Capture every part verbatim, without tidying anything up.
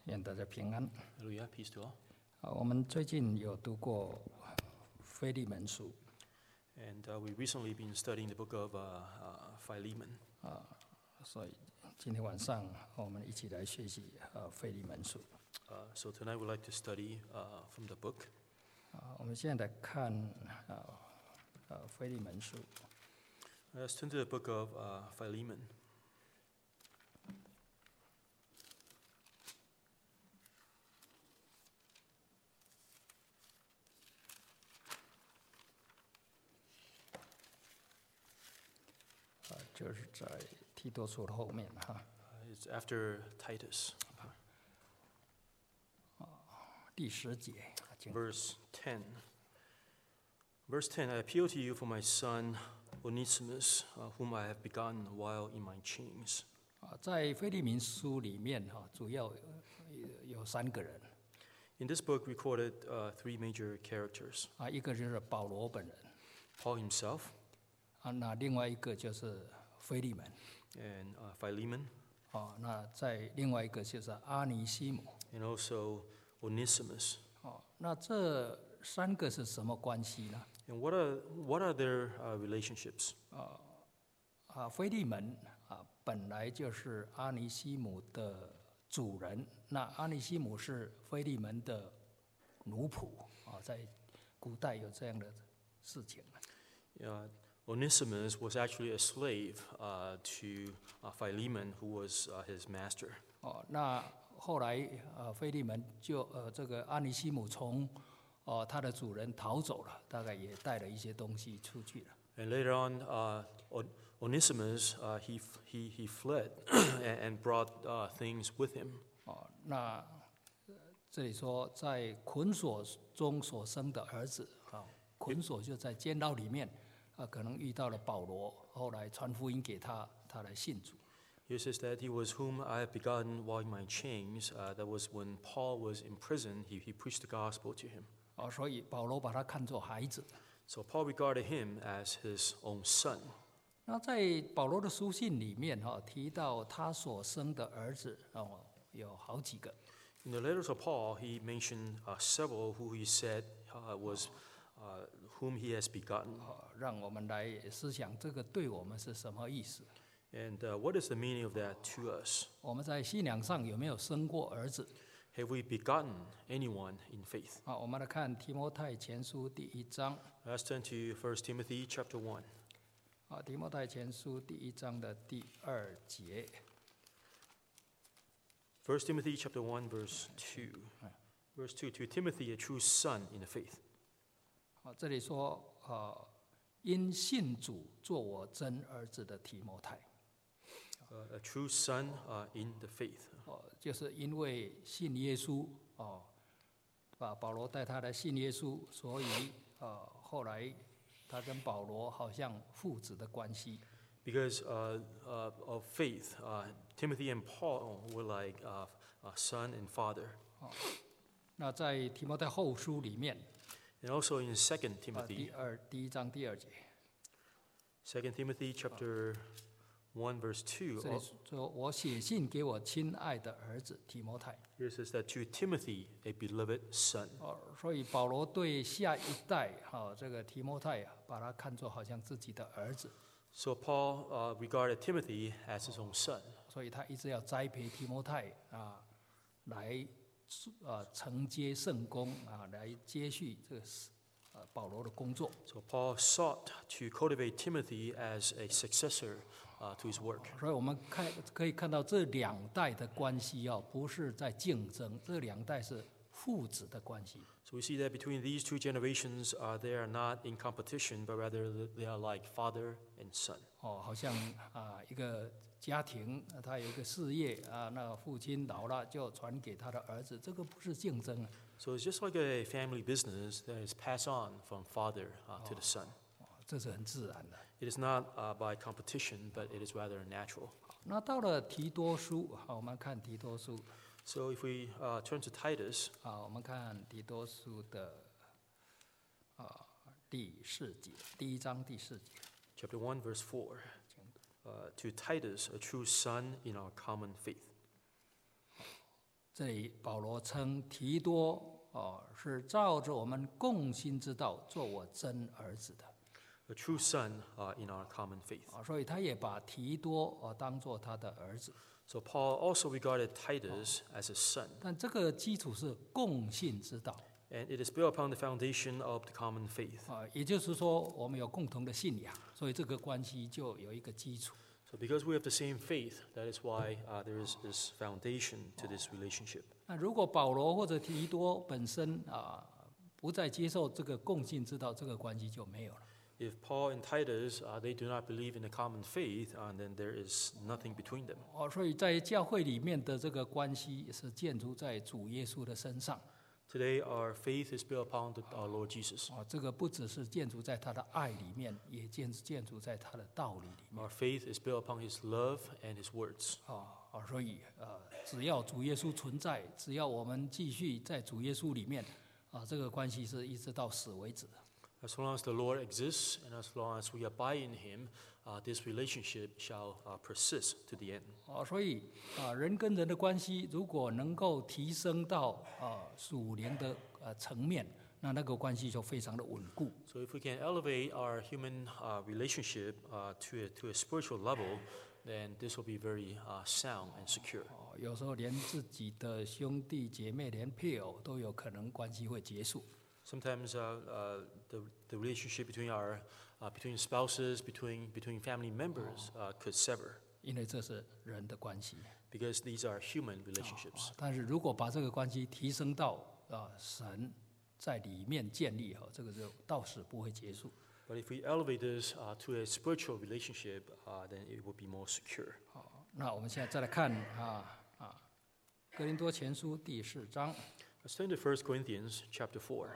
愿大家平安。 Hallelujah, peace to all. 啊，我们最近有读过腓利门书， And uh, we recently been studying the book of uh, uh, Philemon. 所以今天晚上我们一起来学习啊腓利门书。 Uh, so tonight we'd like to study uh, from the book. 啊，我们现在来看啊啊腓利门书 Let's turn to the book of uh, Philemon. 啊，就是在提多书的后面哈。 Uh, it's after Titus. 第十节，请 Verse ten. Verse ten, I appeal to you for my son Onesimus, uh, whom I have begotten while in my chains. 啊，在腓利门书里面哈，主要有有三个人 In this book recorded uh, three major characters. 啊，一个就是保罗本人 Paul himself 啊，那另外一个就是腓利门 and uh, Philemon, 啊，那在另外一个就是阿尼西姆 and also Onesimus. 哦，那这三个是什么关系呢？ And what are, what are their uh, relationships? 啊，腓利门啊，本来就是阿尼西姆的主人，那阿尼西姆是腓利门的奴仆啊，在古代有这样的事情。 Uh, Onesimus was actually a slave uh, to uh, Philemon, who was uh, his master. 哦，那后来呃，腓利门就呃，这个阿尼西姆从哦他的主人逃走了，大概也带了一些东西出去了。 And later on, uh, On- Onesimus, uh, he, f- he, he fled and, and brought uh, things with him. 哦，那呃这里说在捆锁中所生的儿子，啊，捆锁就在监牢里面，啊，可能遇到了保罗，后来传福音给他，他来信主。 He says that he was whom I have begotten while in my chains. Uh, that was when Paul was in prison, he, he preached the gospel to him. 哦，所以保罗把他看作孩子。 So Paul regarded him as his own son. 那在保罗的书信里面，哈，提到他所生的儿子，哦，有好几个。 In the letters of Paul, he mentioned uh, several who he said uh, was uh, whom he has begotten. 哦，让我们来思想这个对我们是什么意思？ And uh, what is the meaning of that to us? 我们在信仰上有没有生过儿子？ Have we begotten anyone in faith? 啊，我们来看提摩太前书第一章。 Let's turn to First Timothy chapter one. 啊，提摩太前书第一章的第二节。 First Timothy chapter one, verse two. Verse two, to Timothy, a true son in the faith. 啊，这里说，啊，因信主做我真儿子的提摩太， Uh, a true son uh, in the faith. 哦，就是因为信耶稣，哦，啊，保罗带他来信耶稣，所以，呃，后来他跟保罗好像父子的关系。 Because uh, uh, of faith, uh, Timothy and Paul were like uh, uh, son and father. 那在提摩太后书里面， And also in Second 啊， Timothy, 第二第一章第二节， Second Timothy chapter one, verse two. 这里说：“我写信给我亲爱的儿子提摩太。” Here it says that to Timothy, a beloved son. 哦，所以保罗对下一代，哈、这个提摩太啊，把他看作好像自己的儿子， So Paul uh, regarded Timothy as his own son. 所以他一直要栽培提摩太啊，来啊承接圣工啊，来接续这个呃保罗的工作。 So Paul sought to cultivate Timothy as a successor uh, to his work. 所以我们看可以看到这两代的关系哦，不是在竞争，这两代是父子的关系。 So we see that between these two generations, uh, they are not in competition, but rather they are like father and son. 哦，好像啊一个家庭，他有一个事业啊，那父亲老了就传给他的儿子，这个不是竞争啊， So it's just like a family business that is passed on from father uh, to the son. 哦这是很自然的。 It is not uh, by competition, but it is rather natural. 那到了提多书，好，我们看提多书 So if we uh, turn to Titus, 啊，我们看提多书的啊第四节，第一章第四节。 chapter one, verse four, uh, to Titus, a true son in our common faith. 这里保罗称提多哦是照着我们共心之道做我真儿子的。 A true son uh, in our common faith. 啊，所以他也把提多哦当做他的儿子。 So Paul also regarded Titus as a son, 但这个基础是共信之道 and it is built upon the foundation of the common faith. 啊，也就是说我们有共同的信仰，所以这个关系就有一个基础。 So because we have the same faith, that is why uh, there is this foundation to this relationship. 那如果保罗或者提多本身啊不再接受这个共信之道，这个关系就没有了。 If Paul and Titus, uh, they do not believe in the common faith, uh, then there is nothing between them. 哦，所以在教会里面的这个关系是建筑在主耶稣的身上。 Today, our faith is built upon the, our Lord Jesus. 哦，这个不只是建筑在他的爱里面，也建建筑在他的道理里面。 Our faith is built upon His love and His words. 啊啊，所以呃，只要主耶稣存在，只要我们继续在主耶稣里面，啊，这个关系是一直到死为止的。 As long as the Lord exists and as long as we abide in Him, uh, this relationship shall uh, persist to the end. 哦，所以啊，人跟人的关系如果能够提升到啊属灵的呃层面，那那个关系就非常的稳固。 So if we can elevate our human uh, relationship uh, to, a, to a spiritual level, then this will be very uh, sound and secure. 哦，有时候连自己的兄弟姐妹、连配偶都有可能关系会结束。 Sometimes uh, uh, the, the relationship between our uh, between spouses, between between family members, uh, could sever 因为这是人的关系。 because these are human relationships. 但是如果把这个关系提升到啊神在里面建立好，这个就到死不会结束。 But if we elevate this uh, to a spiritual relationship, uh, then it will be more secure. 好，那我们现在再来看啊啊，哥林多前书第四章。 Let's turn to First Corinthians chapter four.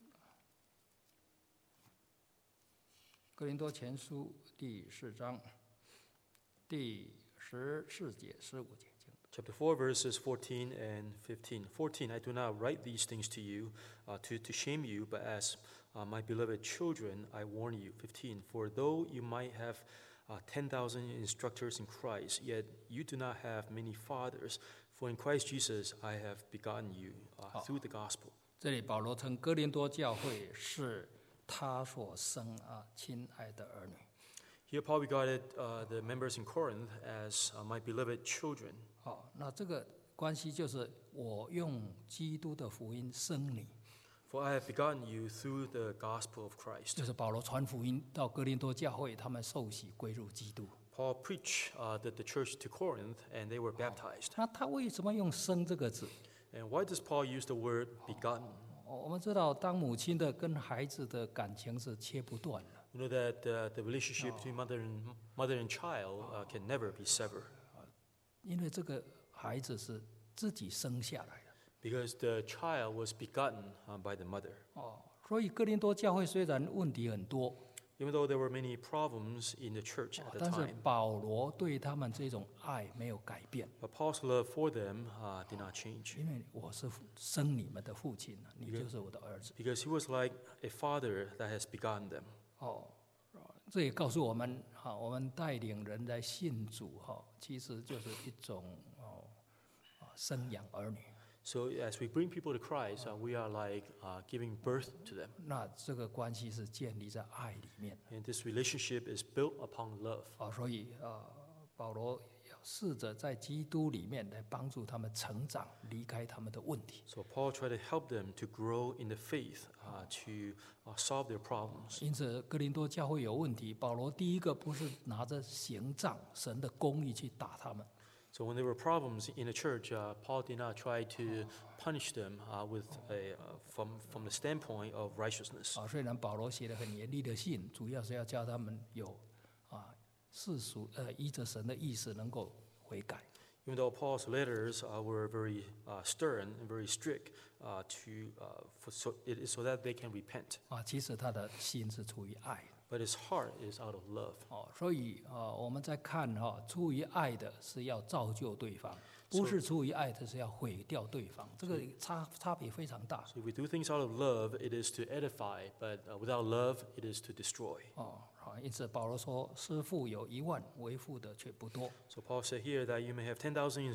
哥林多前书第四章第十四节、十五节。 Chapter four, verses fourteen and fifteen. fourteen, I do not write these things to you uh, to, to shame you, but as uh, my beloved children, I warn you. fifteen, for though you might have uh, ten thousand instructors in Christ, yet you do not have many fathers. For in Christ Jesus I have begotten you uh, through the gospel. 这里保罗称哥林多教会是他所生啊亲爱的儿女。 Here Paul regarded uh, the members in Corinth as uh, my beloved children. 好，那这个关系就是我用基督的福音生你， For I have begotten you through the gospel of Christ. 就是保罗传福音到哥林多教会，他们受洗归入基督。 Paul preached uh, the, the church to Corinth, and they were baptized. 那他为什么用生这个字？ And why does Paul use the word begotten? 我们知道，当母亲的跟孩子的感情是切不断的。 You know that uh, the relationship between mother and mother and child uh, can never be severed 因为这个孩子是自己生下来的 because the child was begotten uh, by the mother. 哦，所以哥林多教会虽然问题很多， Even though there were many problems in the church at the 但是 time, 保罗对他们这种爱没有改变， but Paul's love for them uh, did not change 因为我是父生你们的父亲，你就是我的儿子。 because he was like a father that has begotten them. 哦，这也告诉我们，哈，我们带领人来信主，哈，其实就是一种哦，啊，生养儿女。 So as we bring people to Christ, uh, we are like uh, giving birth to them. 那这个关系是建立在爱里面。 And this relationship is built upon love. 啊，所以啊，保罗要试着在基督里面来帮助他们成长，离开他们的问题。 So Paul tried to help them to grow in the faith, uh, to uh, solve their problems. 因此，哥林多教会有问题，保罗第一个不是拿着刑杖、神的公义去打他们， So when there were problems in the church, uh, Paul did not try to punish them uh, with a, uh, from, from the standpoint of righteousness. 啊，虽然保罗写了很严厉的信，主要是要叫他们有啊世俗呃依着神的意思能够悔改。 Even though Paul's letters uh, were very uh, stern and very strict, uh, to, uh, for so, it is so that they can repent. 啊，其实他的心是出于爱。 But his heart is out of love. 哦，所以啊，我们在看哈、出于爱的是要造就对方，不是出于爱的是要毁掉对方，这个差差别非常大。 So if we do things out of love, it is to edify, but uh, without love, it is to destroy. 哦，好，因此保罗说：“师傅有一万，为父的却不多。 So Paul said here that you may have ten thousand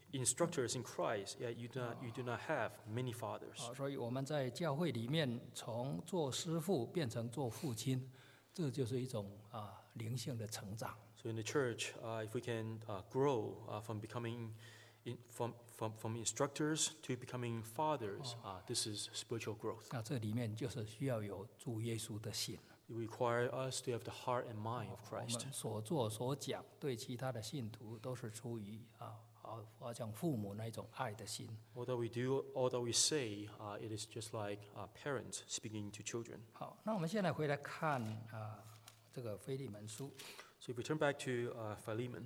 instructors in Christ, yet you do not, you do not have many fathers. 啊，所以我们在教会里面从做师傅变成做父亲，这就是一种啊灵性的成长。 So in the church, uh, if we can uh, grow uh, from becoming in, from, from, from instructors to becoming fathers, uh, this is spiritual growth. 那这里面就是需要有主耶稣的心， It requires us to have the heart and mind of 我 Christ. 们所做所讲对其他的信徒都是出于啊，好好像父母那种爱的心。 All that we do, all that we say, uh, it is just like uh, parents speaking to children. 好，那我们现在回来看啊这个腓利门书。 So if we turn back to uh, Philemon,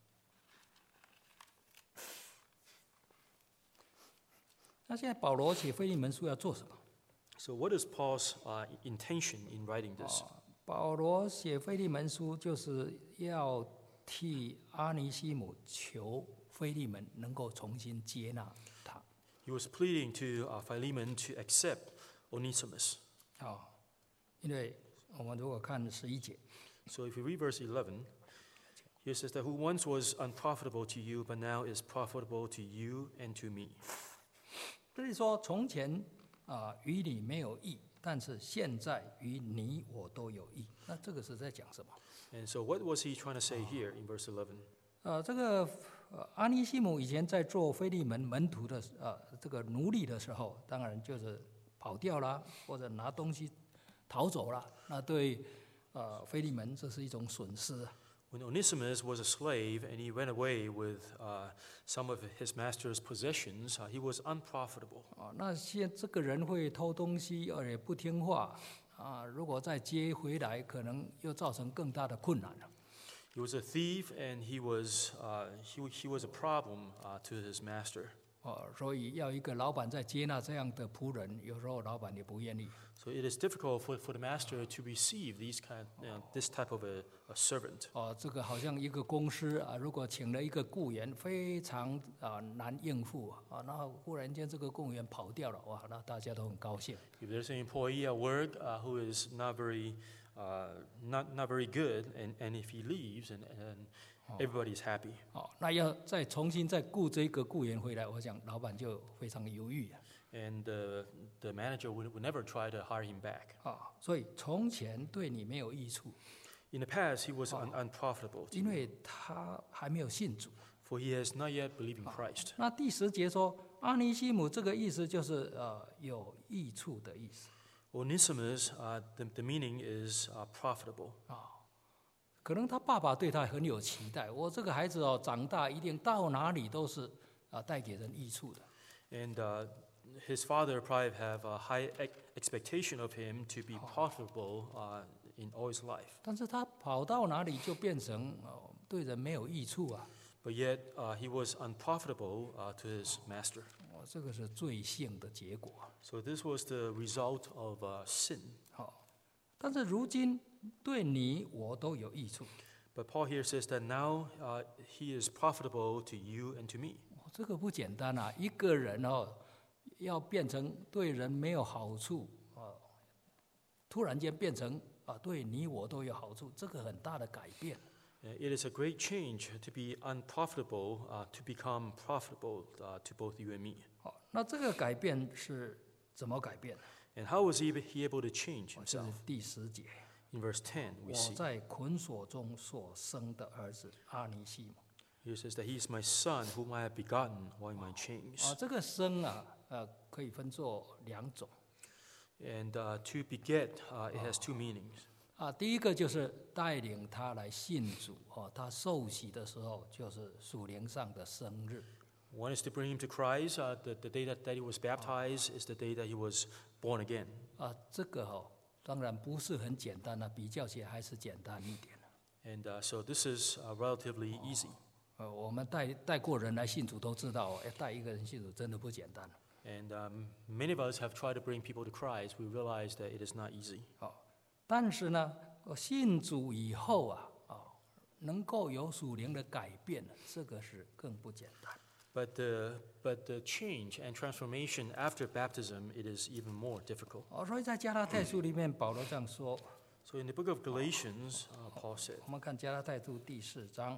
那现在保罗写腓利门书要做什么？ so what is Paul's uh, intention in writing this? 啊，保罗写腓利门书就是要替阿尼西姆求腓利门能够重新接纳他。 He was pleading to uh, Philemon to accept Onesimus. 啊，因为我们如果看十一节， So if you read verse eleven, here it says that who once was unprofitable to you, but now is profitable to you and to me. 所以说从前啊与你没有益，但是现在与你我都有益。那这个是在讲什么？ And so what was he trying to say here in verse eleven? 呃，这个呃阿尼西姆以前在做腓利门门徒的呃这个奴隶的时候，当然就是跑掉了，或者拿东西逃走了，那对呃腓利门这是一种损失。 When Onesimus was a slave and he went away with uh, some of his master's possessions, uh, he was unprofitable. 啊，那现这个人会偷东西，而且不听话啊，如果再接回来，可能又造成更大的困难了。 He was a thief and he was, uh, he, he was a problem uh, to his master. 哦，所以要一个老板在接纳这样的仆人，有时候老板也不愿意。 So it is difficult for, for the master to receive these kind, you know, this type of a, a servant. 哦，这个好像一个公司啊，如果请了一个雇员，非常啊难应付啊，那忽然间这个雇员跑掉了，哇，那大家都很高兴。 If there's an employee at work uh, who is not very, uh, not, not very good, and, and if he leaves, and, and everybody's happy. 哦，那要再重新再雇这个雇员回来，我想老板就非常犹豫啊。 And the, the manager would, would never try to hire him back. 啊，所以从前对你没有益处， In the past, he was un, unprofitable to 因 you, 为他还没有信主。 for he has not yet believed in Christ. 那第十节说阿尼西姆这个意思就是呃有益处的意思。 Onesimus, uh, the, the meaning is uh, profitable. 可能他爸爸对他很有期待，我这个孩子哦长大一定到哪里都是啊带给人益处的。 And uh, his father probably have a high ex- expectation of him to be profitable uh, in all his life. 但是他跑到哪里就变成哦对人没有益处啊， But yet, uh, he was unprofitable uh, to his master. 哦这个是罪性的结果。 So this was the result of uh, sin. 好，但是如今对你我都有益处， But Paul here says that now uh, he is profitable to you and to me. 哦这个不简单啊！一个人哦要变成对人没有好处啊，突然间变成啊对你我都有好处，这个很大的改变。 Uh, It is a great change to be unprofitable uh, to become profitable uh, to both you and me. 好，那这个改变是怎么改变呢？ And how was he, he able to change 这是 himself? 第十节。 In verse ten, we 我 see 在捆锁中所生的儿子阿尼西姆 here it says that he is my son whom I have begotten while in my chains. 啊，这个生啊，呃，可以分作两种 And uh, to beget, uh, it has two meanings. 啊。第一个就是带领他来信主哦，他受洗的时候就是属灵上的生日 One is to bring him to Christ. Uh, the, the day that, that he was baptized is the day that he was born again. 啊。这个哦，当然不是很简单啊，比较起来还是简单一点。 And uh, so this is uh, relatively easy. 呃，我们带带过人来信主都知道，哎，带一个人信主真的不简单。 And um, many of us have tried to bring people to Christ. We realize that it is not easy. 好，但是呢，呃信主以后啊，啊，能够有属灵的改变，这个是更不简单。 But the, but the change and transformation after baptism, it is even more difficult. 哦，所以在加拉太书里面，保罗这样说。 So in the book of Galatians, uh, Paul said, 我们看加拉太书第四章，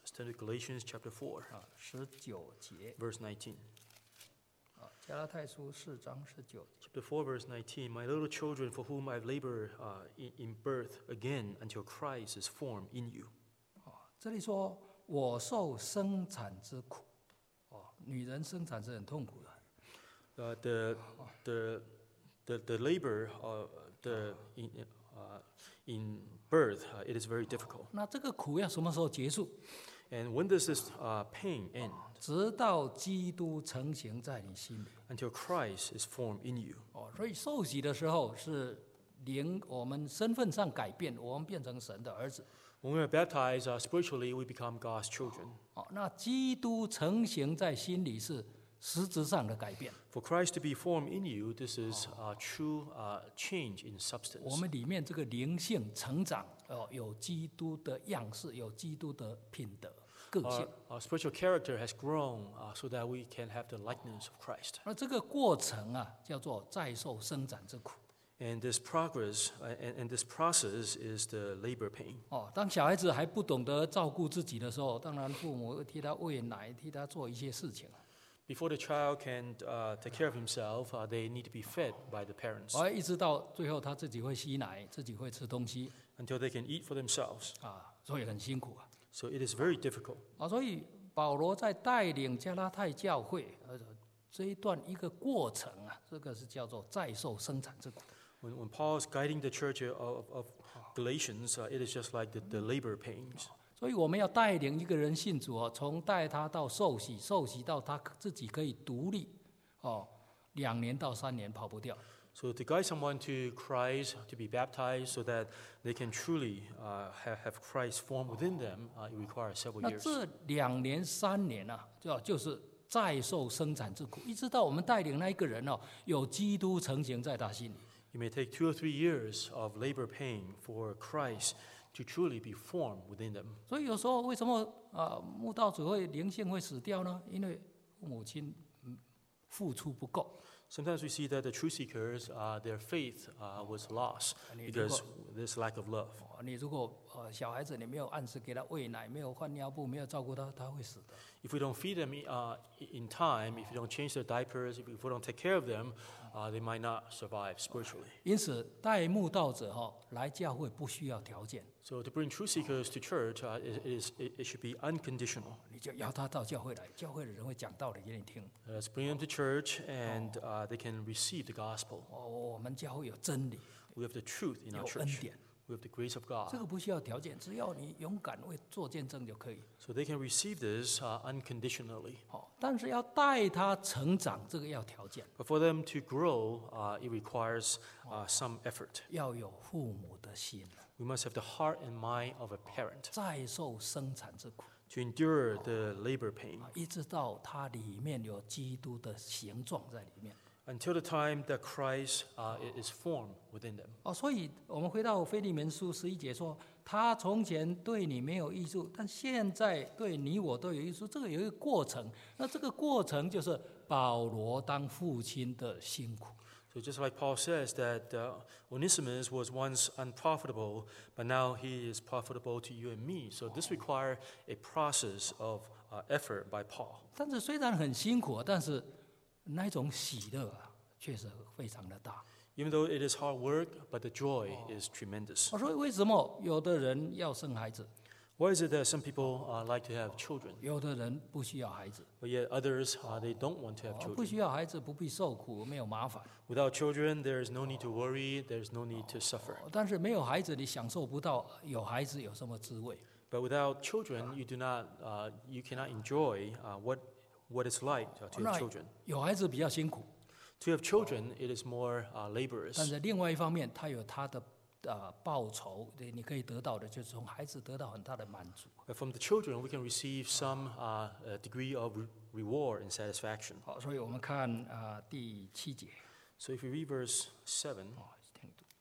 Let's turn to Galatians chapter four, 啊，十九节 verse nineteen. 啊，加拉太书四章十九节。 Chapter four, verse nineteen. My little children, for whom I've labored uh, in, in birth again until Christ is formed in you. 啊，这里说我受生产之苦，哦，女人生产是很痛苦的。 Uh, the, the, the, the labor, uh, the, in, uh, in birth, uh, it is very difficult. 那这个苦要什么时候结束？ And when does this uh, pain end? 直到基督成形在你心里。 Until Christ is formed in you. 哦，所以受洗的时候是灵，我们身份上改变，我们变成神的儿子。 When we are baptized, uh, spiritually we become God's children. 哦，那基督成形在心里是实质上的改变。 For Christ to be formed in you, this is a true uh, change in 我 substance. 们里面这个灵性成长，哦，有基督的样式，有基督的品德、个性 Our,。our spiritual character has grown uh, so that we can have the likeness of Christ. 而这个过程啊，叫做再受生产之苦。 And this progress uh, and, and this process is the labor pain. 哦，当小孩子还不懂得照顾自己的时候，当然父母会替他喂奶，替他做一些事情。 Before the child can uh, take care of himself, uh, they need to be fed by the parents 而一直到最后他自己会吸奶，自己会吃东西 until they can eat for themselves. 啊，所以很辛苦啊。 So it is very difficult. 啊，所以保罗在带领加拉太教会，呃，这一段一个过程啊，这个是叫做再受生产之苦。 When, when Paul is guiding the church of, of Galatians, uh, it is just like the, the labor pains. 所以我们要带领一个人信主哦，从带他到受洗，受洗到他自己可以独立，哦，两年到三年跑不掉。 So to guide someone to Christ, to be baptized, so that they can truly uh, have, have Christ formed within them, uh, it requires several 那 years. 这两年三年啊，就就是再受生产之苦，一直到我们带领那一个人哦，有基督成形在他心里。 It may take two or three years of labor pain for Christ to truly be formed within them. 所以有时候为什么啊慕道主会灵性会死掉呢？因为父母亲嗯付出不够。 Sometimes we see that the truth seekers, uh, their faith uh, was lost because there's lack of love. 哦你如果呃小孩子你没有按时给他喂奶，没有换尿布，没有照顾他，他会死的。 If we don't feed them uh, in time, if we don't change their diapers, if we don't take care of them, uh, they might not survive spiritually. 因此带慕道者哈、来教会不需要条件， So to bring truth seekers to church, uh, it, it, is, it, it should be unconditional. 你就邀他到教会来，教会的人会讲道理给你听。 Let's bring them to church, and uh, they can receive the gospel. 哦，我们教会有真理， We have the truth in 有 our 恩 church. 典， We have the grace of 这 God. 个不需要条件，只要你勇敢为做见证就可以。 So they can receive this uh, unconditionally. 哦，但是要带他成长，这个要条件， But for them to grow, uh, it requires uh, some effort. 要有父母的心， We must have the heart and mind of a parent 再受生产之苦， to endure the labor pain 啊一直到它里面有基督的形状在里面。 until the time that Christ uh, i- is formed within them. 哦，所以我们回到腓利门书十一节说，他从前对你没有益处，但现在对你我都有益处。这个有一个过程，那这个过程就是保罗当父亲的辛苦。 So just like Paul says that uh, Onesimus was once unprofitable, but now he is profitable to you and me. So this requires a process of uh, effort by Paul. 但是虽然很辛苦，但是那一种喜乐啊，确实非常的大。 Even though it is hard work, but the joy is tremendous. 我说为什么有的人要生孩子， Why is it that some people uh, like to have children, 有的人不需要孩子？ but yet others, uh, they don't want to have 哦不 children? 需要孩子不必受苦，没有麻烦。 Without children, there is no need to worry, there is no need to suffer. 哦但是没有孩子，你享受不到有孩子有什么滋味。 But without children, you do not, uh, you cannot enjoy uh, what, what it's like uh, to 那 have children. 有孩子比较辛苦， To have children, it is more uh, 但 laborious. 是另外一方面，他有他的呃报酬，对，你可以得到的就是从孩子得到很大的满足。 But from the children, we can receive some uh, uh, degree of re- reward and satisfaction. 好，所以我们看啊、呃第七节， So if we read verse seven, 哦，听读，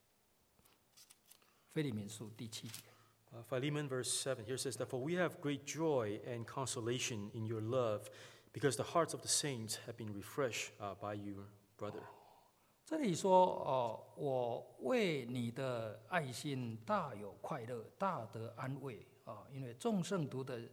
腓利民书第七节。 uh, Philemon verse seven, here says that, For we have great joy and consolation in your love, because the hearts of the saints have been refreshed uh, by your brother. 这里说哦，我为你的爱心大有快乐，大得安慰啊、因为众圣徒的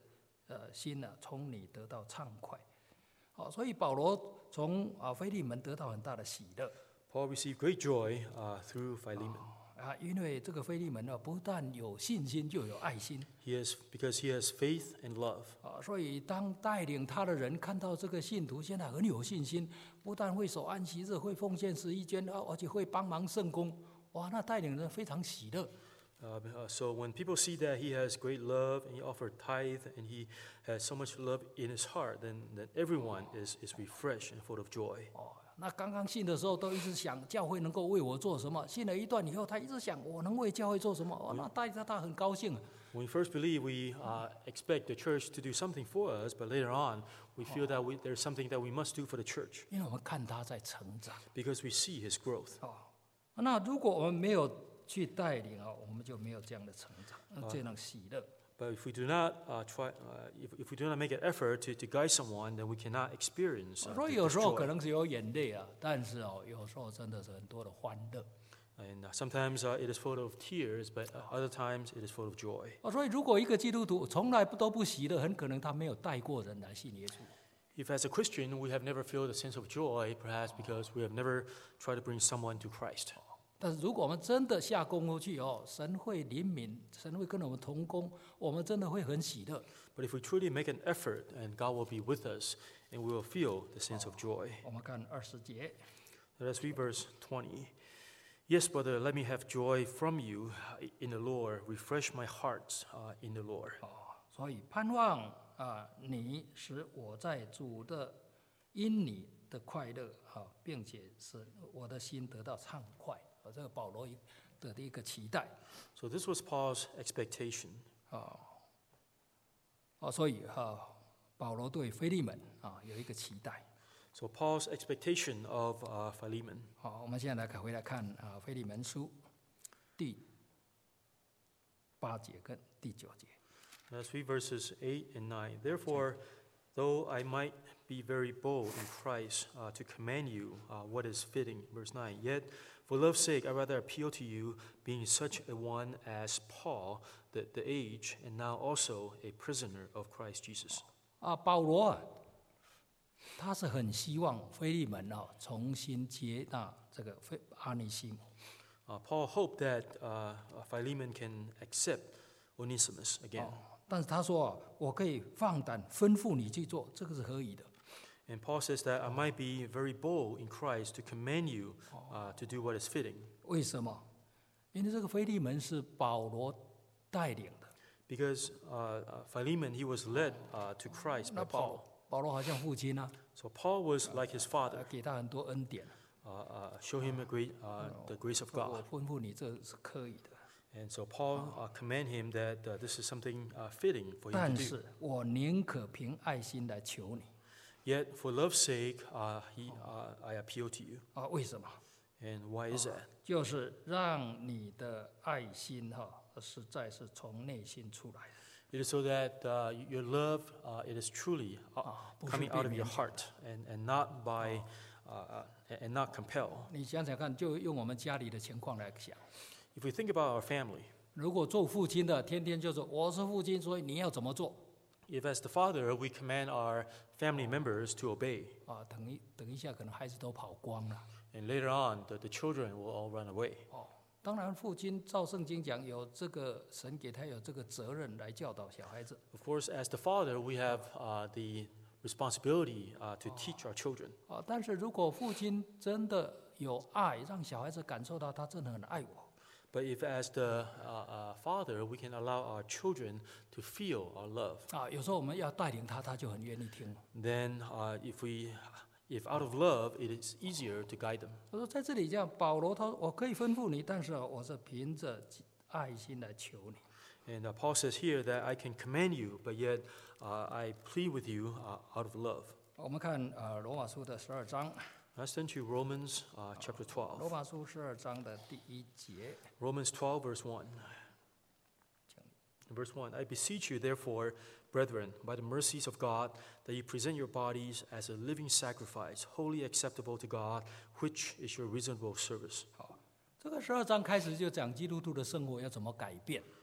呃心呢、从你得到畅快。好，所以保罗从啊腓利门得到很大的喜乐。 Paul received great joy uh, through Philemon. 啊，因为这个腓利门呢，不但有信心，就有爱心 He has, because he has faith and love. 啊，所以当带领他的人看到这个信徒现在很有信心，不但会守安息日，会奉献十一捐，而且会帮忙圣工，哇，那带领人非常喜乐。 Uh, uh, so when people see that he has great love and he offered tithe and he has so much love in his heart, then, then everyone is, is refreshed and full of joy. 哦，那刚刚信的时候都一直想教会能够为我做什么，信了一段以后，他一直想我能为教会做什么，哦，那带着他很高兴。 When we first believe, we uh, expect the church to do something for us, but later on, we feel that we, there's something that we must do for the church 因为我们看他在成长。 because we see his growth. 哦，那如果我们没有去带领啊，我们就没有这样的成长，这样喜乐。 But if we do not uh, try, uh, if, if we do not make an effort to, to guide someone, then we cannot experience uh, 所以 this 有时候 joy. 可能是有眼泪啊，但是哦，有时候真的是很多的欢乐。 And uh, sometimes uh, it is full of tears, but uh, other times it is full of joy. 哦，所以如果一个基督徒从来不都不喜乐，很可能他没有带过人来信耶稣。 If as a Christian we have never felt a sense of joy, perhaps because we have never tried to bring someone to Christ. 但是如果我们真的下功夫去哦，神会怜悯，神会跟我们同工，我们真的会很喜乐。 But if we truly make an effort, and God will be with us, and we will feel the sense of joy. 我们看二十节， Let us read verse twenty. Yes, brother, let me have joy from you in the Lord. Refresh my heart uh, in the Lord. 哦，所以盼望啊，你使我在主的因你的快乐啊，并且使我的心得到畅快。啊，这个保罗的的一个期待。 So this was Paul's expectation. 啊，哦，所以哈，保罗对腓利门啊有一个期待。 So Paul's expectation of uh, Philemon. 好，我们现在来看回来看啊，腓利门书第八节跟第九节。 Let's read verses eight and nine. Therefore, though I might be very bold in Christ uh, to command you uh, what is fitting, verse nine, yet for love's sake I rather appeal to you, being such a one as Paul, the, the age, and now also a prisoner of Christ Jesus. 啊，保罗啊，他是很希望腓利门啊重新接纳这个腓阿尼西姆。 Uh, Paul hoped that uh, Philemon can accept Onesimus again. 哦，但是他说啊，我可以放胆吩咐你去做，这个是可以的。 And Paul says that I might be very bold in Christ to command you uh, to do what is fitting. 为什么？因为这个腓利门是保罗带领的。 Because uh, uh, Philemon, he was led uh, to Christ by 那 Paul. 保保罗好像父亲啊， So Paul was like his 呃 father, 给他很多恩典。 uh, uh, show him a great, uh, the grace of 我 God. 吩咐你，这是可以的。 And so Paul uh, command him that uh, this is something uh, fitting for him 但 to do. 是我宁可凭爱心来求你 Yet for love's sake, uh, he, uh, I appeal to you. 啊！为什么？ And why is that? 就是让你的爱心哈，实在是从内心出来的。 It is so that uh, your love, uh, it is truly uh, 啊，不是 coming 被 out of your 勉强 heart and, and not by, uh, uh, and not compel. 你想想看，就用我们家里的情况来想， If we think about our family, 如果做父亲的天天就说我是父亲，所以你要怎么做 if as the father we command our family members to obey, 啊？等一等一下，可能孩子都跑光了。 and later on the, the children will all run away. 哦，当然，父亲照圣经讲，有这个神给他有这个责任来教导小孩子。 Of course, as the father, we have uh, the responsibility uh, to teach our children. 啊，但是如果父亲真的有爱，让小孩子感受到他真的很爱我， But if as the uh, uh, father, we can allow our children to feel our love, 啊，有时候我们要带领他，他就很愿意听。 then uh, if we, if out of love, it is easier to guide them. 我说在这里这样，保罗他说我可以吩咐你，但是我是凭着爱心来求你。 And uh, Paul says here that I can command you, but yet uh, I plead with you uh, out of love. 我们看呃罗马书的十二章， Let's turn to Romans uh, chapter 罗 twelve. 马书十二章的第一节， Romans twelve, verse one. Verse one, I beseech you, therefore, brethren, by the mercies of God, that you present your bodies as a living sacrifice, wholly acceptable to God, which is your reasonable service. 好，这个十二章开始就讲基督徒的生活要怎么改变。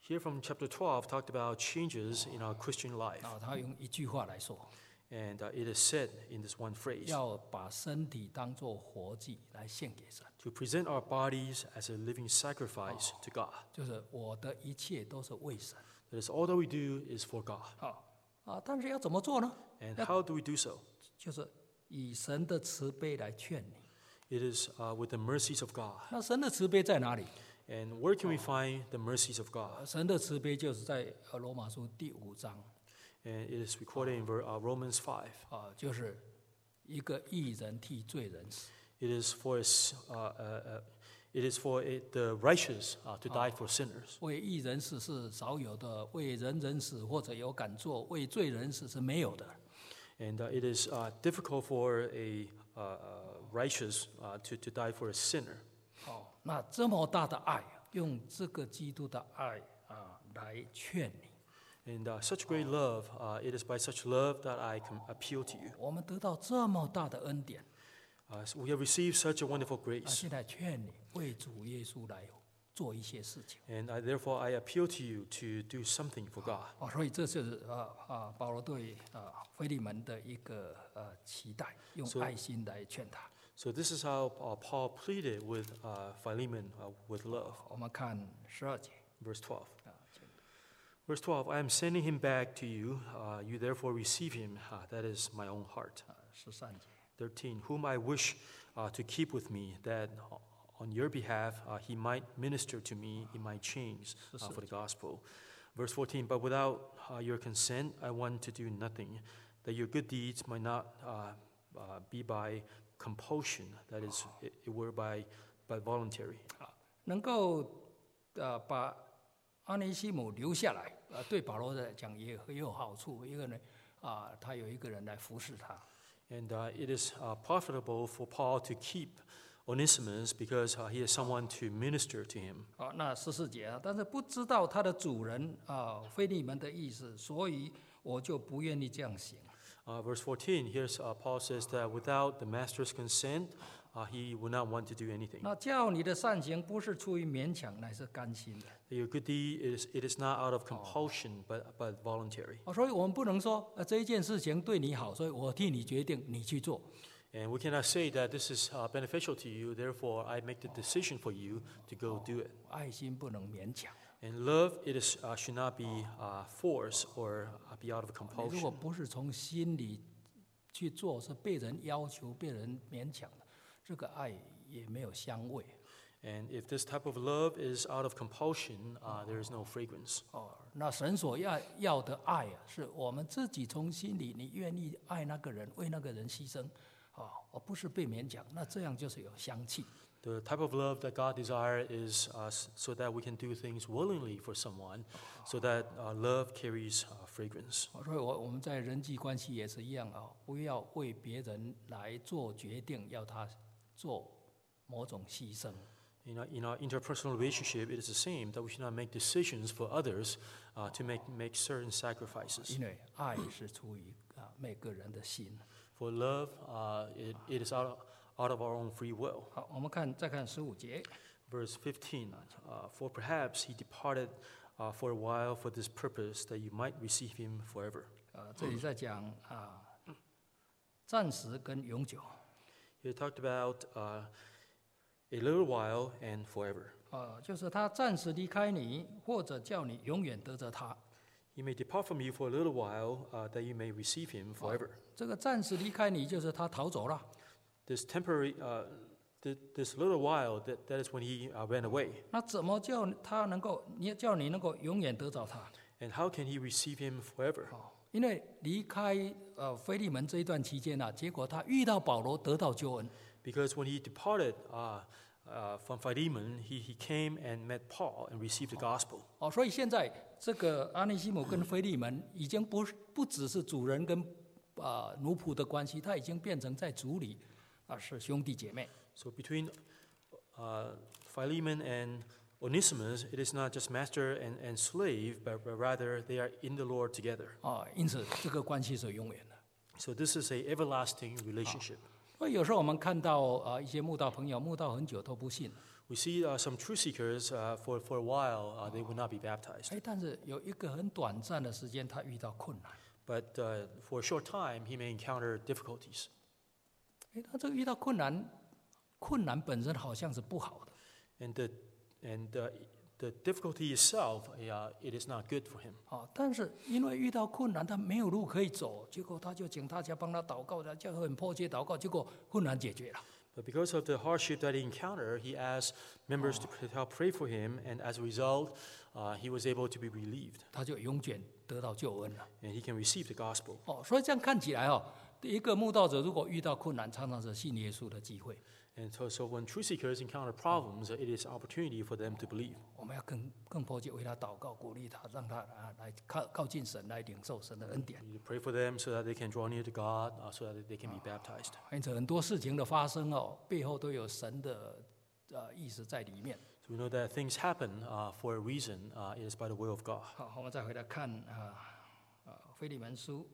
Here from chapter twelve talked about changes in our Christian life. 啊，他用一句话来说， And uh, it is said in this one phrase, 要把身体当作活祭来献给神， to present our bodies as a living sacrifice to God. 就是我的一切都是为神。 That is all that we do is for God. 啊啊，但是要怎么做呢？ And how do we do so? 就是以神的慈悲来劝你。 It is uh, with the mercies of God. 那神的慈悲在哪里？ And where can we find the mercies of God? 神的慈悲就是在呃罗马书第五章 And it is recorded in ver- uh, Romans five. 啊，就是一个义人替罪人死。 It is for us, uh, uh, uh, it is for it, the righteous uh, to die for sinners. 为义人死是少有的，为人人死或者有敢做，为罪人死是没有的。 And uh, it is uh, difficult for a uh, uh, righteous uh, to, to die for a sinner. 哦，那这么大的爱，用这个基督的爱啊来劝你。 And uh, such great love, uh, it is by such love that I can appeal to you. 我们得到这么大的恩典， Uh, so we have received such a wonderful 啊， grace. 现在劝你为主耶稣来做一些事情。 And I, therefore, I appeal to you to do something for God. 哦，所以这是啊啊保罗对啊腓利门的一个呃期待，用 So- 爱心来劝他。 So this is how uh, Paul pleaded with uh, Philemon uh, with love. 我们看十二节 Verse twelve. 啊，请 Verse twelve, I am sending him back to you. Uh, you therefore receive him. Uh, that is my own heart. 啊十三节。 thirteen, whom I wish uh, to keep with me, that on your behalf uh, he might minister to me in my chains uh, for the gospel. Verse fourteen, but without uh, your consent I want to do nothing, that your good deeds might not uh, uh, be by compulsion, that is, it, it were by, by voluntary. 能够呃把阿尼西姆留下来，呃对保罗来讲也很有好处。一个呢啊，他有一个人来服侍他。 And uh, it is uh, profitable for Paul to keep Onesimus because uh, he has someone to minister to him. 好，那十四节啊，但是不知道他的主人啊腓利门的意思，所以我就不愿意这样行。 Uh, verse fourteen, here's uh, Paul says that without the master's consent, uh, he would not want to do anything. 那叫你的善行不是出于勉强，乃是甘心的。 That your good deed is it is not out of compulsion, but but voluntary. 哦，所以我们不能说呃这一件事情对你好，所以我替你决定你去做。 And we cannot say that this is uh, beneficial to you, therefore I make the decision for you to go do it. 爱心不能勉强。 And love, it is uh, should not be uh, force or uh, be out of 你如果 compulsion. 不是从心里去做，是被人要求、被人勉强的，这个爱也没有香味。 And if this type of love is out of compulsion, uh, there is no fragrance. 哦，那神所要要的爱啊，是我们自己从心里，你愿意爱那个人，为那个人牺牲，啊，而不是被勉强。那这样就是有香气。 The type of love that God desires is uh, s- so that we can do things willingly for someone, so that uh, love carries uh, fragrance. 哦所以我我们在人际关系也是一样啊，不要为别人来做决定，要他做某种牺牲。 In our, in our interpersonal relationship, it is the same, that we should not make decisions for others uh, to make, make certain sacrifices. 因为爱是出于啊每个人的心。 For love, uh, it, it is out of, out of our own free will. 好，我们看再看十五节。 Verse fifteen, uh, for perhaps he departed uh, for a while for this purpose, that you might receive him forever. 呃，这里在讲啊，暂时跟永久。 He talked about uh, a little while and forever. 呃，就是他暂时离开你，或者叫你永远得着他。 He may depart from you for a little while, uh, that you may receive him forever. 这个暂时离开你，就是他逃走了。 This temporary, uh, th- this little while, that, that is when he uh, ran away. 那怎么叫他能够，你叫你能够永远得着他？ And how can he receive him forever? 哦，因为离开呃腓利门这一段期间啊，结果他遇到保罗，得到救恩。 Because when he departed uh, uh, from Philemon, he, he came and met Paul and received the gospel. 哦，所以现在这个阿尼西姆跟腓利门已经不是不只是主人跟啊、呃奴仆的关系，他已经变成在主里啊、是兄弟姐妹。 So between uh, Philemon and Onesimus, it is not just master and, and slave, but, but rather they are in the Lord together. 啊，因此这个关系是永远的。 So this is a everlasting relationship. 所以有时候我们看到啊、一些慕道朋友慕道很久都不信， We see uh, some truth seekers, uh, for, for a while, uh, they would not be baptized. 哎，但是有一个很短暂的时间他遇到困难， But uh, for a short time, he may encounter difficulties. 哎，他这个遇到困难，困难本身好像是不好的， And the, and uh, the difficulty itself, uh, it is not good for him. 啊，但是因为遇到困难，他没有路可以走，结果他就请大家帮他祷告，大家很迫切祷告，结果困难解决了。 But because of the hardship that he encountered, he asked members to pray- help pray for him, and as a result, uh, he was able to be relieved, 他就永远得到救恩了。 and he can receive the gospel. 哦，所以这样看起来哦，一个慕道者如果遇到困难，常常是信耶稣的机会。 And so, so when truth seekers encounter problems, it is opportunity for them to believe. 我们要更更迫切为他祷告，鼓励他，让他啊来靠靠近神，来领受神的恩典。 You pray for them so that they can draw near to God, uh, so that they can be baptized. 因此，很多事情的发生哦，背后都有神的呃意思在里面。 So we know that things happen uh, for a reason. Uh, it is by the will of God. 好，我们再回来看啊啊腓利门书。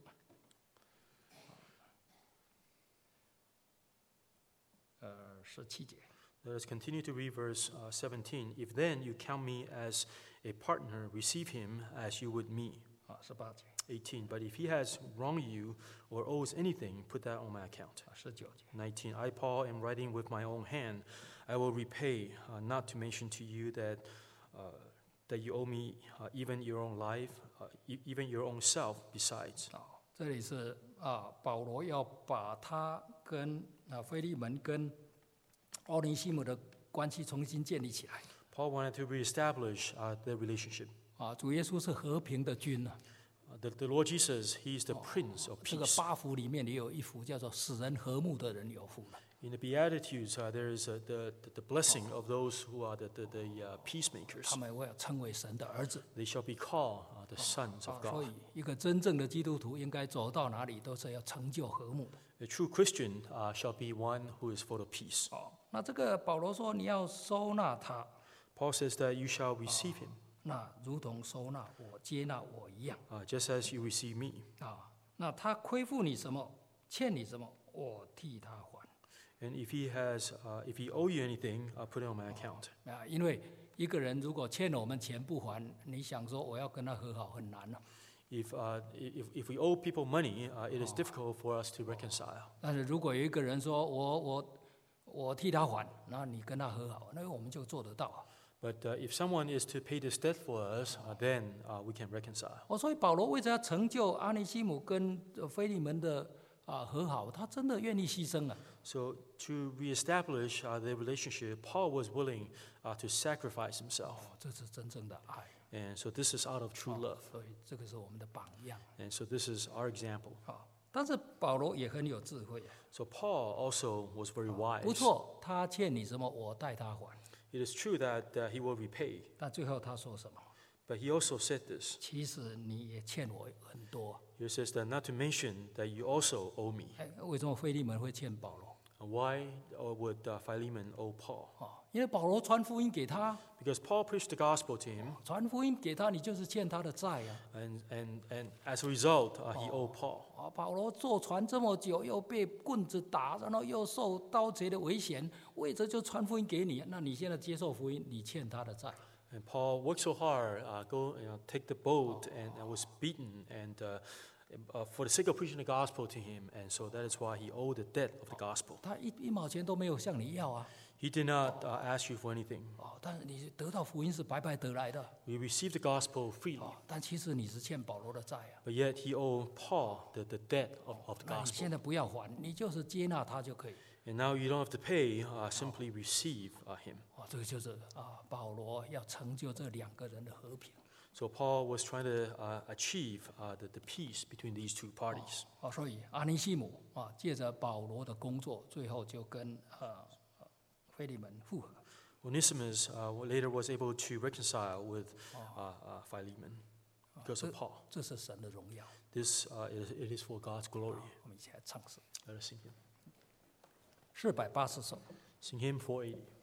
呃，十七节。 Let us continue to read verse uh, seventeen. If then you count me as a partner, receive him as you would me. 啊，十八节。 eighteen. But if he has wronged you or owes anything, put that on my account. 啊，十九节。 nineteen. I, Paul, am writing with my own hand. I will repay, uh, not to mention to you that uh, that you owe me uh, even your own life, uh, e- even your own self besides. 啊，这里是啊，保罗要把他跟啊腓利门跟奥尼西姆的关系重新建立起来。 Paul wanted to reestablish uh, the relationship. 啊，主耶稣是和平的君啊。 Uh, the, the Lord Jesus, he is the Prince of 这个 Peace. 八福里面也有一福叫做使人和睦的人有福了。 In the Beatitudes, uh, there is uh, the, the, the blessing of those who are the, the, the uh, peacemakers. 他们会称为神的儿子 They shall be called uh, the sons 啊 of， 所 God. 以一个真正的基督徒应该走到哪里都是要成就和睦的。 A true Christian uh, shall be one who is full of peace. 哦，那这个保罗说你要收纳他， Paul says that you shall receive him, 那如同收纳我、接纳我一样 uh, just as you receive me. 啊。那他亏负你什么，欠你什么，我替他还 And if he has, uh, if he owe you anything, uh, put it on my account. 啊。因为一个人如果欠了我们钱不还，你想说我要跟他和好很难了、 If, uh, if, if we owe people money, uh, it is difficult for us to reconcile. 但是如果有一个人说我我我替他还，那你跟他和好，那我们就做得到啊。 But uh, if someone is to pay this debt for us, uh, then uh, we can reconcile. 哦，所以保罗为了要成就阿尼西姆跟呃腓利门的啊和好，他真的愿意牺牲啊。 So to reestablish uh, the relationship, Paul was willing uh, to sacrifice himself. 哦，这是真正的爱。 And so this is out of true 哦 love. 所以这个是我们的榜样 And so this is our example. 啊。但是保罗也很有智慧啊， So Paul also was very wise. 不错，他欠你什么，我代他还。 It is true that uh, he will repay. 但最后他说什么？ But he also said this. 其实你也欠我很多。 He says that not to mention that you also owe me. 哎，为什么腓利门会欠保罗？ Why uh, would uh, Philemon owe Paul? 啊，因为保罗传福音给他， Because Paul preached the gospel to him, 传福音给他，你就是欠他的债啊。 and, and, and as a result, uh, he owed Paul. 啊，保罗坐船这么久，又被棍子打，然后又受刀贼的危险，为着就传福音给你。那你现在接受福音，你欠他的债。 And Paul worked so hard, uh, go you know, take the boat, and, and was beaten, and uh, uh, for the sake of preaching the gospel to him, and so that is why he owed the debt of the gospel. 他一一毛钱都没有向你要啊。 He did not uh, ask you for anything. 哦，但是你得到福音是白白得来的。 We received the gospel freely, 哦，但其实你是欠保罗的债啊。 but yet he owed Paul the, the debt of, of the 那你 gospel. 现在不要还，你就是接纳他就可以。 And now you don't have to pay, uh, simply receive uh, him. 哦，这个就是啊，保罗要成就这两个人的和平。 So Paul was trying to uh, achieve uh, the, the peace between these two parties. 哦，所以阿尼西姆啊，借着保罗的工作，最后就跟呃呃腓利门复合。 Onesimus uh, later was able to reconcile with uh, uh, Philemon because of Paul. 这是神的荣耀。 This uh, is, it is for God's glory. 我们一起来唱诗， Let us sing him. 四百八十首。 Sing hymn four eighty.